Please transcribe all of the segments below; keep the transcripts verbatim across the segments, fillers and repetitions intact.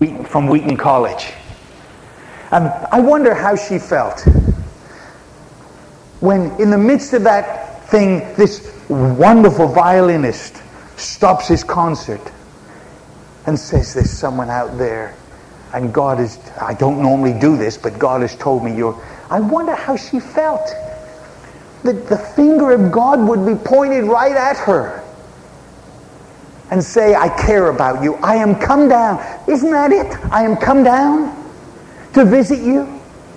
from Wheaton College. And I wonder how she felt when in the midst of that thing, this wonderful violinist stops his concert and says, there's someone out there, and God is, I don't normally do this, but God has told me you're... I wonder how she felt. That the finger of God would be pointed right at her and say, I care about you. I am come down. Isn't that it? I am come down to visit you.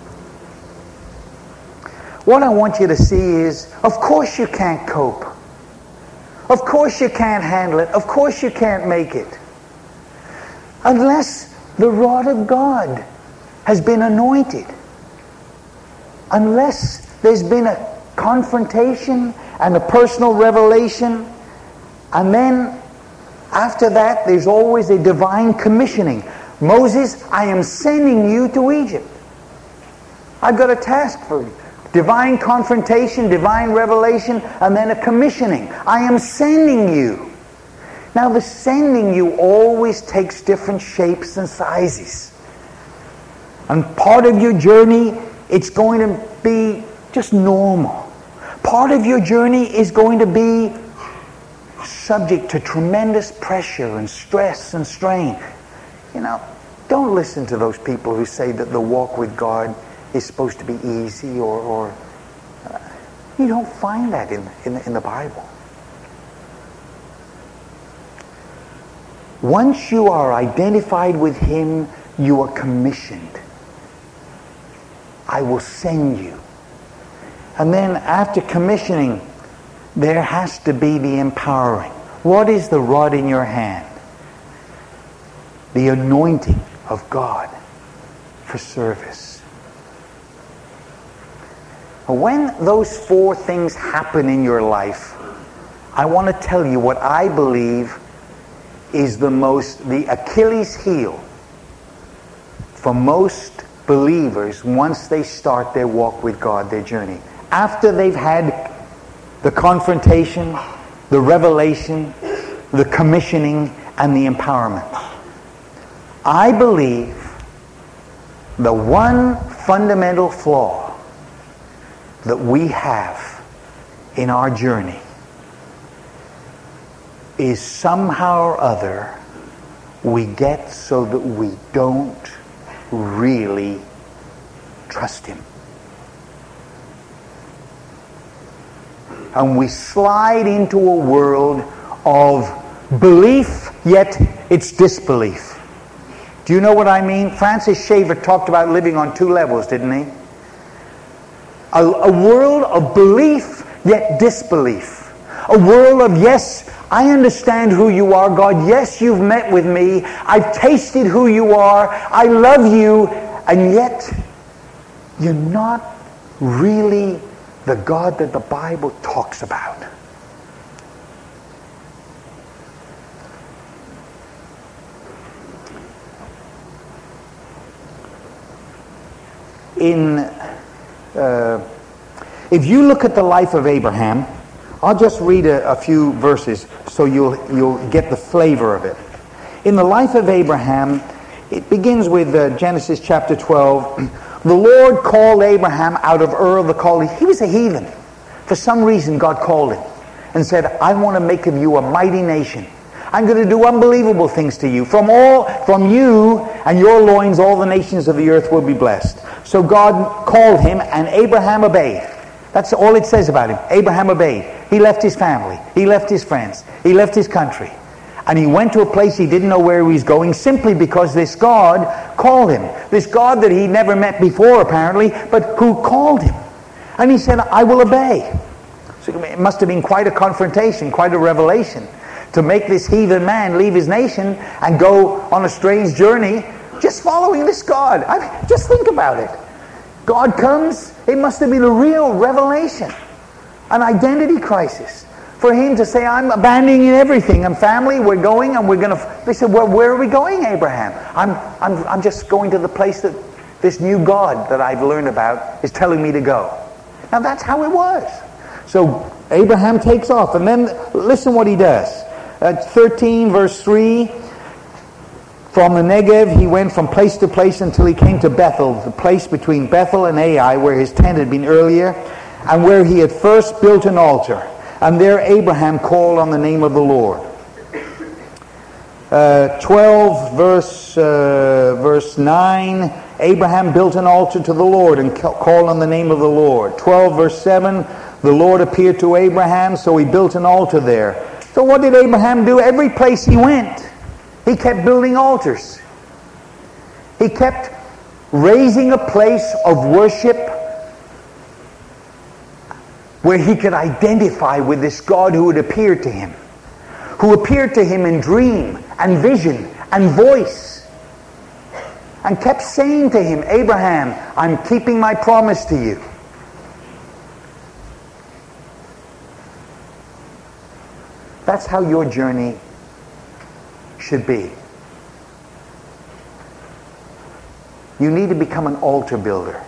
What I want you to see is, of course you can't cope. Of course you can't handle it. Of course you can't make it. Unless the rod of God has been anointed. Unless there's been a confrontation and a personal revelation. And then after that, there's always a divine commissioning. Moses, I am sending you to Egypt. I've got a task for you. Divine confrontation, divine revelation, and then a commissioning. I am sending you. Now the sending you always takes different shapes and sizes. And part of your journey, it's going to be just normal. Part of your journey is going to be subject to tremendous pressure and stress and strain. You know, don't listen to those people who say that the walk with God is supposed to be easy, or, or uh, you don't find that in, in, in the Bible. Once you are identified with Him, you are commissioned. I will send you. And then after commissioning, there has to be the empowering. What is the rod in your hand? The anointing of God for service. When those four things happen in your life, I want to tell you what I believe is the most, the Achilles heel for most believers once they start their walk with God, their journey. After they've had the confrontation, the revelation, the commissioning, and the empowerment. I believe the one fundamental flaw that we have in our journey is somehow or other we get so that we don't really trust Him. And we slide into a world of belief, yet it's disbelief. Do you know what I mean? Francis Schaeffer talked about living on two levels, didn't he? A, a world of belief, yet disbelief. A world of, yes, I understand who you are, God. Yes, you've met with me. I've tasted who you are. I love you. And yet, you're not really the God that the Bible talks about. In, uh, if you look at the life of Abraham, I'll just read a, a few verses so you'll you'll get the flavor of it. In the life of Abraham, it begins with uh, Genesis chapter twelve. The Lord called Abraham out of Ur of the Chaldees. He was a heathen. For some reason, God called him and said, I want to make of you a mighty nation. I'm going to do unbelievable things to you. From all, from you and your loins, all the nations of the earth will be blessed. So God called him, and Abraham obeyed. That's all it says about him. Abraham obeyed. He left his family. He left his friends. He left his country. And he went to a place he didn't know where he was going, simply because this God called him. This God that he'd never met before, apparently, but who called him. And he said, I will obey. So it must have been quite a confrontation, quite a revelation, to make this heathen man leave his nation and go on a strange journey just following this God. I mean, just think about it. God comes, it must have been a real revelation, an identity crisis. For him to say, I'm abandoning everything. I'm family, we're going, and we're going to... They said, well, where are we going, Abraham? I'm, I'm, I'm just going to the place that this new God that I've learned about is telling me to go. Now, that's how it was. So, Abraham takes off, and then listen what he does. Uh, thirteen, verse three. From the Negev, he went from place to place until he came to Bethel, the place between Bethel and Ai, where his tent had been earlier, and where he had first built an altar. And there Abraham called on the name of the Lord. Uh, twelve, verse, uh, verse nine, Abraham built an altar to the Lord and ca- called on the name of the Lord. twelve, verse seven, the Lord appeared to Abraham, so he built an altar there. So what did Abraham do? Every place he went, he kept building altars. He kept raising a place of worship where he could identify with this God who had appeared to him, who appeared to him in dream and vision and voice, and kept saying to him, Abraham, I'm keeping my promise to you. That's how your journey should be. You need to become an altar builder,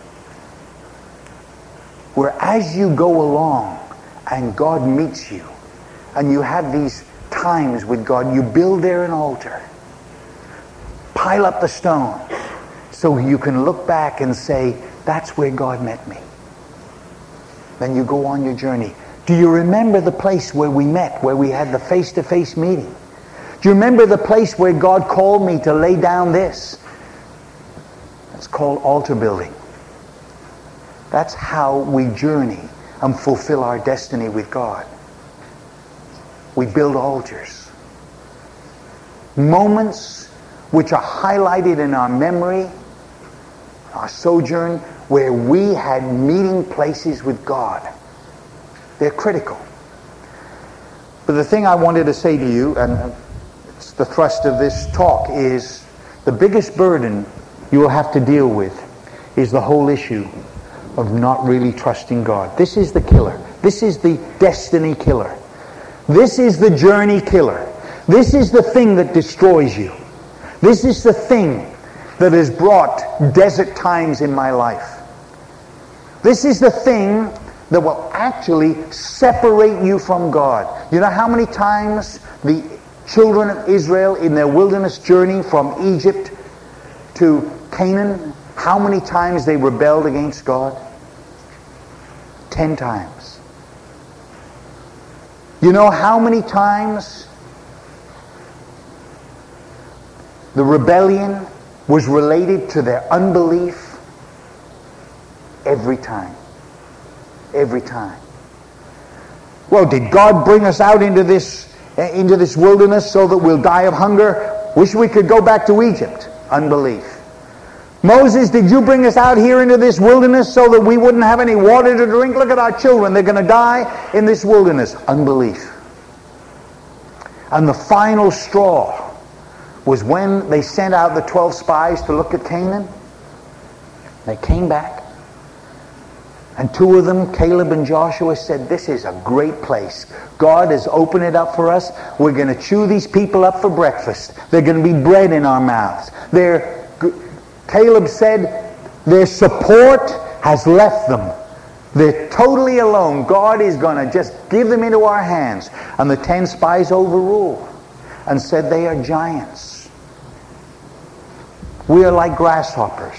where as you go along and God meets you and you have these times with God, you build there an altar, pile up the stone so you can look back and say, that's where God met me. Then you go on your journey. Do you remember the place where we met, where we had the face-to-face meeting? Do you remember the place where God called me to lay down this? It's called altar building. That's how we journey and fulfill our destiny with God. We build altars. Moments which are highlighted in our memory, our sojourn, where we had meeting places with God. They're critical. But the thing I wanted to say to you, and it's the thrust of this talk, is the biggest burden you will have to deal with is the whole issue of not really trusting God. This is the killer. This is the destiny killer. This is the journey killer. This is the thing that destroys you. This is the thing that has brought desert times in my life. This is the thing that will actually separate you from God. You know how many times the children of Israel in their wilderness journey from Egypt to Canaan, how many times they rebelled against God? Ten times. You know how many times the rebellion was related to their unbelief? Every time. Every time. Well, did God bring us out into this into this wilderness so that we'll die of hunger? Wish we could go back to Egypt. Unbelief. Moses, did you bring us out here into this wilderness so that we wouldn't have any water to drink? Look at our children. They're going to die in this wilderness. Unbelief. And the final straw was when they sent out the twelve spies to look at Canaan. They came back. And two of them, Caleb and Joshua, said, this is a great place. God has opened it up for us. We're going to chew these people up for breakfast. They're going to be bread in our mouths. They're, Caleb said, their support has left them. They're totally alone. God is going to just give them into our hands. And the ten spies overruled and said, they are giants. We are like grasshoppers.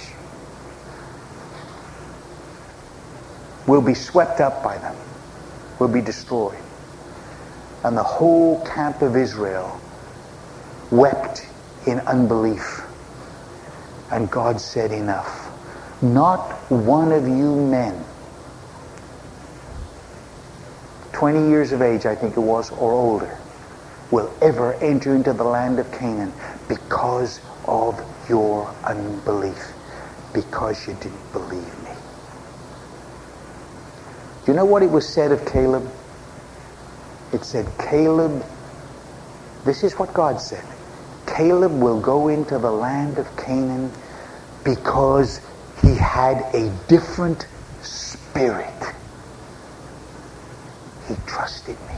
We'll be swept up by them. We'll be destroyed. And the whole camp of Israel wept in unbelief. And God said, enough. Not one of you men, twenty years of age I think it was, or older, will ever enter into the land of Canaan because of your unbelief. Because you didn't believe me. Do you know what it was said of Caleb? It said, Caleb, this is what God said. Caleb will go into the land of Canaan because he had a different spirit. He trusted me.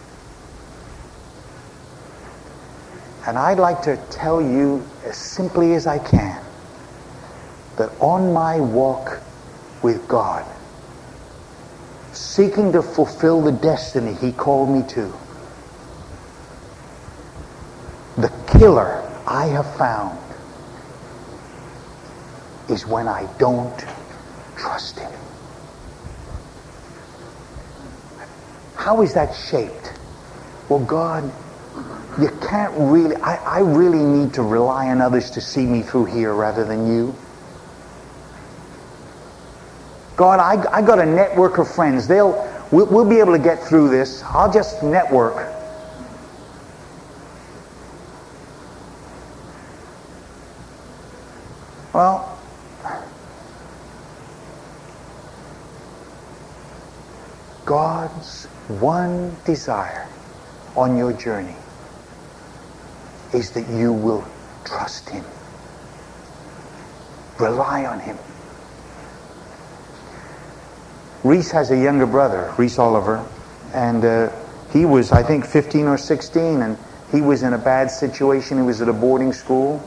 And I'd like to tell you as simply as I can that on my walk with God, seeking to fulfill the destiny He called me to, the killer I have found is when I don't trust him. How is that shaped? Well, God, you can't really, I, I really need to rely on others to see me through here rather than you. God, I, I got a network of friends. They'll, we'll, we'll be able to get through this. I'll just network. Well, God's one desire on your journey is that you will trust him. Rely on him. Reese has a younger brother, Reese Oliver, and uh, he was, I think, fifteen or sixteen, and he was in a bad situation. He was at a boarding school.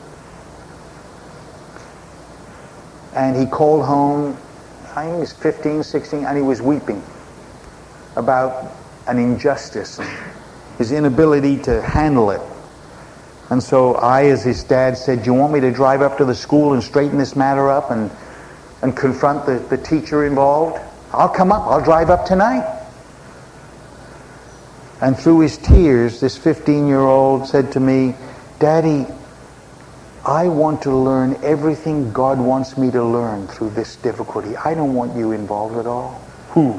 And he called home, I think he was fifteen, sixteen, and he was weeping about an injustice, his inability to handle it. And so I, as his dad, said, do you want me to drive up to the school and straighten this matter up and, and confront the, the teacher involved? I'll come up, I'll drive up tonight. And through his tears, this fifteen-year-old said to me, Daddy, I want to learn everything God wants me to learn through this difficulty. I don't want you involved at all. Who?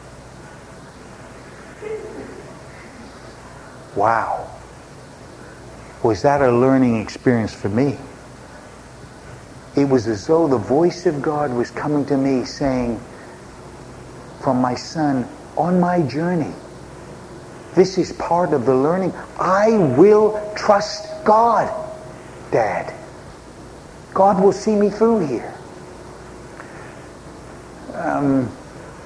Wow. Was that a learning experience for me? It was as though the voice of God was coming to me saying, from my son, on my journey, this is part of the learning. I will trust God, Dad. God will see me through here. Um,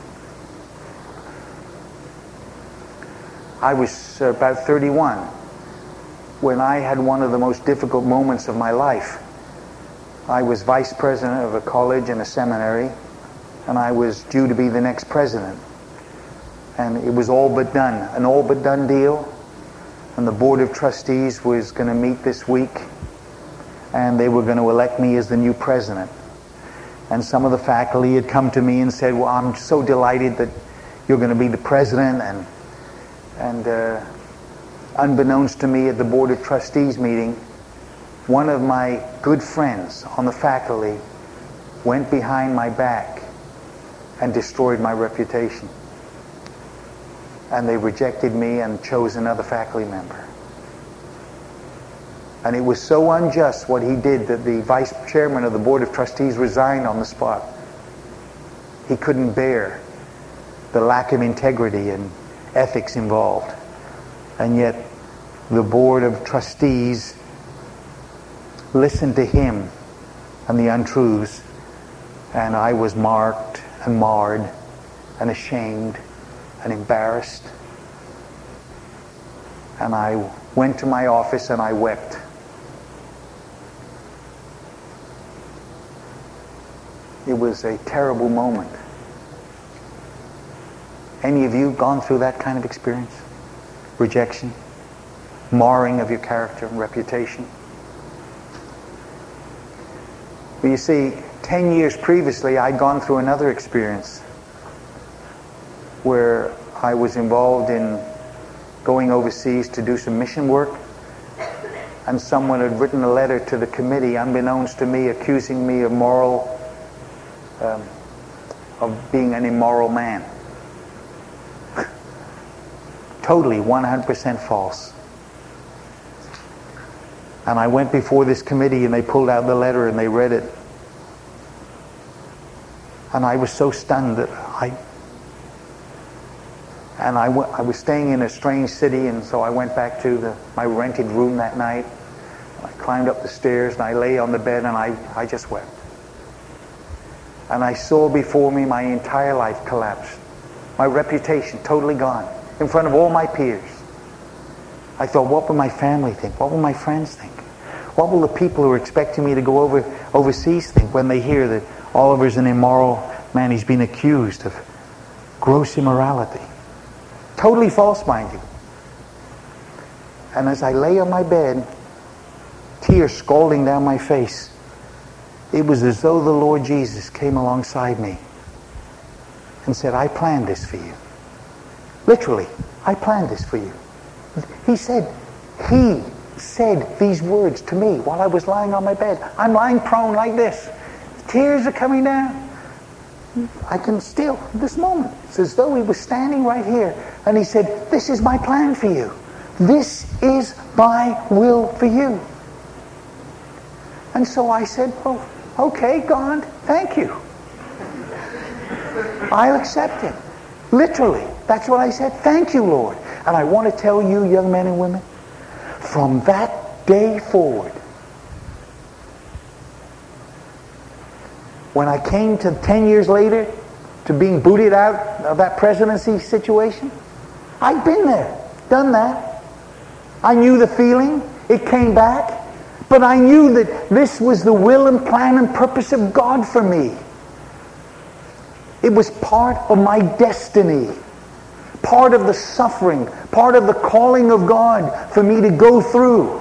I was about thirty-one when I had one of the most difficult moments of my life. I was vice president of a college and a seminary, and I was due to be the next president. And it was all but done, an all but done deal. And the board of trustees was going to meet this week, and they were going to elect me as the new president. And some of the faculty had come to me and said, well, I'm so delighted that you're going to be the president. And and uh, unbeknownst to me at the board of trustees meeting, one of my good friends on the faculty went behind my back and destroyed my reputation. And they rejected me and chose another faculty member. And it was so unjust what he did that the vice chairman of the board of trustees resigned on the spot. He couldn't bear the lack of integrity and ethics involved. And yet the board of trustees listened to him and the untruths, and I was marked and marred and ashamed and embarrassed. And I went to my office and I wept. It was a terrible moment. Any of you gone through that kind of experience? Rejection, marring of your character and reputation. But you see, ten years previously, I'd gone through another experience where I was involved in going overseas to do some mission work, and someone had written a letter to the committee, unbeknownst to me, accusing me of moral, um, of being an immoral man. Totally one hundred percent false. And I went before this committee and they pulled out the letter and they read it. And I was so stunned that I... And I, w- I was staying in a strange city, and so I went back to the, my rented room that night. I climbed up the stairs and I lay on the bed and I, I just wept. And I saw before me my entire life collapse. My reputation totally gone. In front of all my peers. I thought, what will my family think? What will my friends think? What will the people who are expecting me to go over overseas think when they hear that Oliver's an immoral man? He's been accused of gross immorality. Totally false, mind you. And as I lay on my bed, tears scalding down my face. It was as though the Lord Jesus came alongside me and said, I planned this for you. Literally, I planned this for you. He said, He said these words to me while I was lying on my bed. I'm lying prone like this. Tears are coming down. I can still, this moment, it's as though He was standing right here and He said, this is my plan for you. This is my will for you. And so I said, well, okay, God, thank you. I'll accept it. Literally, that's what I said. Thank you, Lord. And I want to tell you, young men and women, from that day forward, when I came to ten years later to being booted out of that presidency situation, I'd been there, done that. I knew the feeling. It came back. But I knew that this was the will and plan and purpose of God for me. It was part of my destiny, part of the suffering, part of the calling of God for me to go through.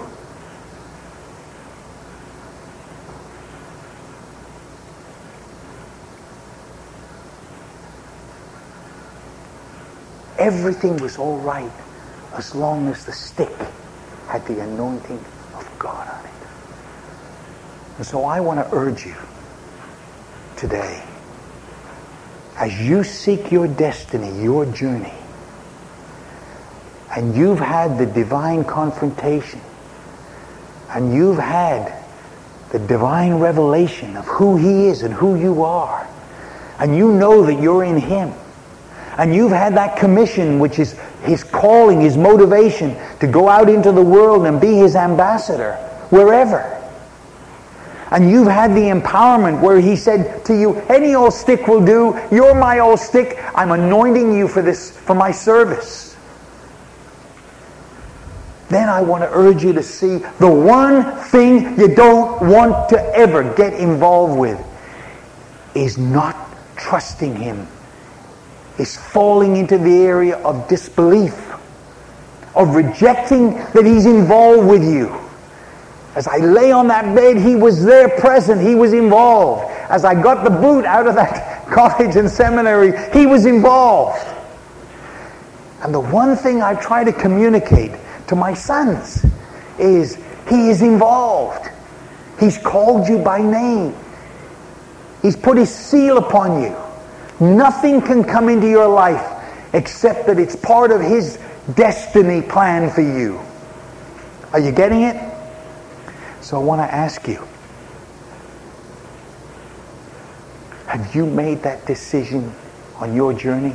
Everything was all right as long as the stick had the anointing of God on it. And so I want to urge you today, as you seek your destiny, your journey, and you've had the divine confrontation, and you've had the divine revelation of who He is and who you are, and you know that you're in Him, and you've had that commission, which is His calling, His motivation to go out into the world and be His ambassador wherever. And you've had the empowerment where He said to you, any old stick will do. You're my old stick. I'm anointing you for this, for my service. Then I want to urge you to see the one thing you don't want to ever get involved with is not trusting Him. Is falling into the area of disbelief, of rejecting that He's involved with you. As I lay on that bed, He was there present. He was involved. As I got the boot out of that college and seminary, He was involved. And the one thing I try to communicate to my sons is He is involved. He's called you by name. He's put His seal upon you. Nothing can come into your life except that it's part of His destiny plan for you. Are you getting it? So I want to ask you, have you made that decision on your journey?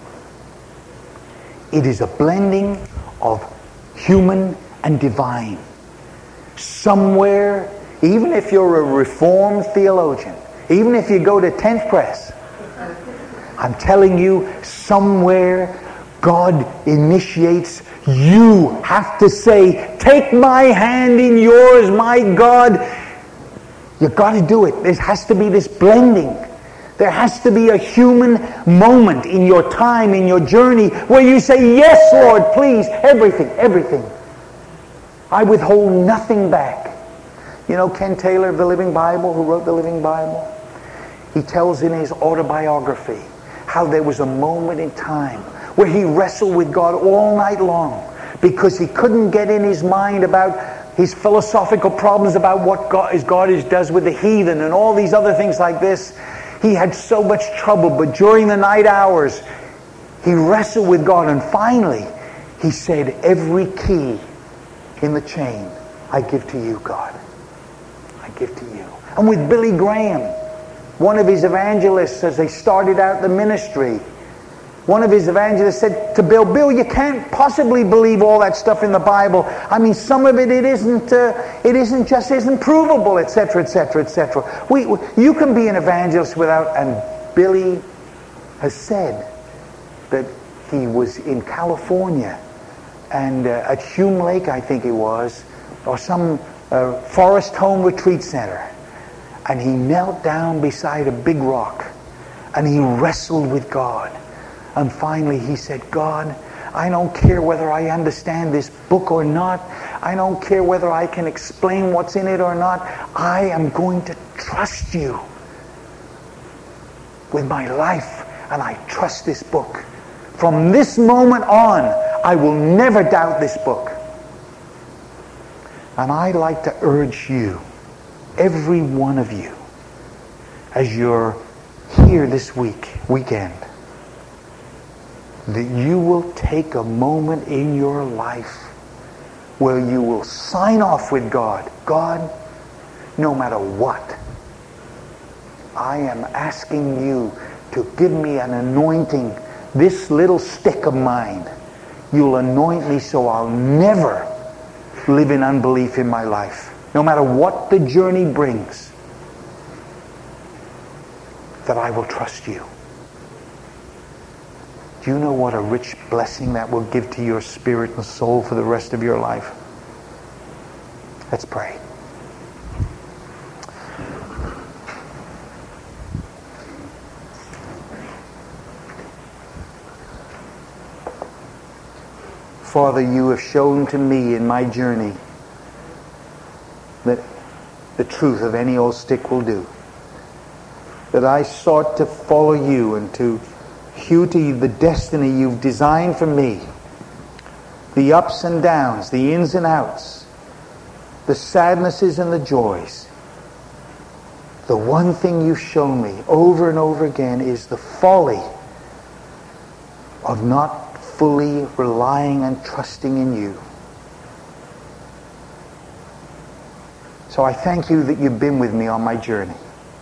It is a blending of human and divine. Somewhere, even if you're a Reformed theologian, even if you go to tenth Press, I'm telling you, somewhere God initiates. You have to say, take my hand in yours, my God. You've got to do it. There has to be this blending. There has to be a human moment in your time, in your journey, where you say, yes, Lord, please, everything, everything. I withhold nothing back. You know Ken Taylor of the Living Bible, who wrote the Living Bible? He tells in his autobiography how there was a moment in time where he wrestled with God all night long because he couldn't get in his mind about his philosophical problems about what God, as God is, does with the heathen and all these other things like this. He had so much trouble, but during the night hours, he wrestled with God, and finally, he said, every key in the chain, I give to you, God. I give to you. And with Billy Graham, one of his evangelists, as they started out the ministry, one of his evangelists said to Bill, Bill, you can't possibly believe all that stuff in the Bible. I mean, some of it, it isn't, uh, it isn't just isn't provable, et cetera, et cetera, et cetera. We, we, you can be an evangelist without, and Billy has said that he was in California, and uh, at Hume Lake, I think it was, or some uh, forest home retreat center, and he knelt down beside a big rock, and he wrestled with God. And finally he said, God, I don't care whether I understand this book or not. I don't care whether I can explain what's in it or not. I am going to trust you with my life, and I trust this book. From this moment on, I will never doubt this book. And I'd like to urge you, every one of you, as you're here this week, weekend, that you will take a moment in your life where you will sign off with God. God, no matter what, I am asking you to give me an anointing. This little stick of mine, you'll anoint me so I'll never live in unbelief in my life. No matter what the journey brings, that I will trust you. Do you know what a rich blessing that will give to your spirit and soul for the rest of your life? Let's pray. Father, you have shown to me in my journey that the truth of any old stick will do. That I sought to follow you and to hew to the destiny you've designed for me. The ups and downs, the ins and outs, the sadnesses and the joys. The one thing you've shown me over and over again is the folly of not fully relying and trusting in you. So I thank you that you've been with me on my journey.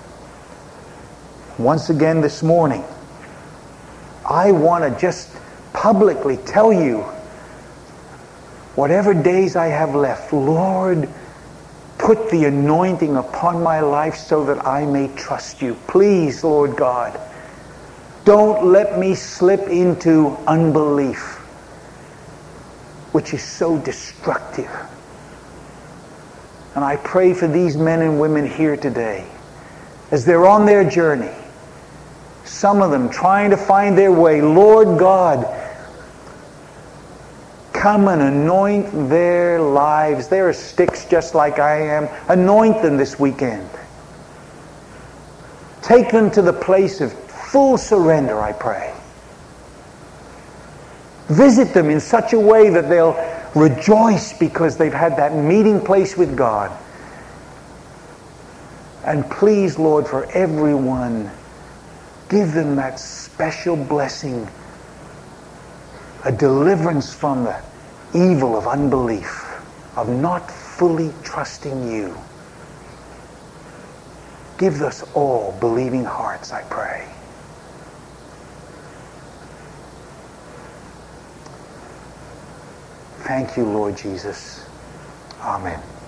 Once again this morning, I want to just publicly tell you, whatever days I have left, Lord, put the anointing upon my life so that I may trust you. Please, Lord God, don't let me slip into unbelief, which is so destructive. And I pray for these men and women here today, as they're on their journey, some of them trying to find their way. Lord God, come and anoint their lives. They're sticks just like I am. Anoint them this weekend. Take them to the place of full surrender, I pray. Visit them in such a way that they'll rejoice because they've had that meeting place with God. And please, Lord, for everyone, give them that special blessing, a deliverance from the evil of unbelief, of not fully trusting you. Give us all believing hearts, I pray. Thank you, Lord Jesus. Amen.